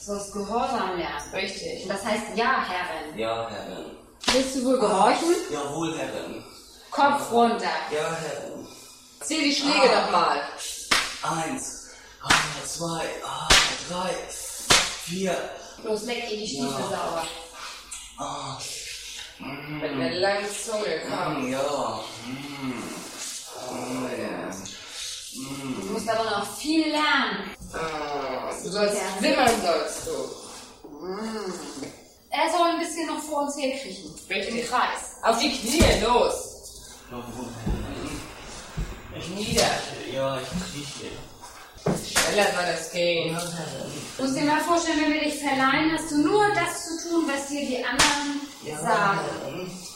sollst Gehorsam lernen. Richtig. Und das heißt Ja, Herrin. Ja, Herrin. Willst du wohl gehorchen? Jawohl, Herrin. Kopf runter. Ja, Herrin. Zieh die Schläge doch mal. 1, 2, 3, 4. Los, leck dir die Stiefel sauber. Mit einer langen Zunge, komm. Ja. Du musst aber noch viel lernen. Du sollst wimmern, sollst du. Er soll ein bisschen noch vor uns herkriechen. Richtig. Im Kreis. Auf die Knie, los. Jawohl, Herrin. Nieder. Ja, ich krieche. Schneller soll das gehen. Ja, Herrin. Du musst dir mal vorstellen, wenn wir dich verleihen, hast du nur das zu tun, was dir die anderen sagen. Herrin.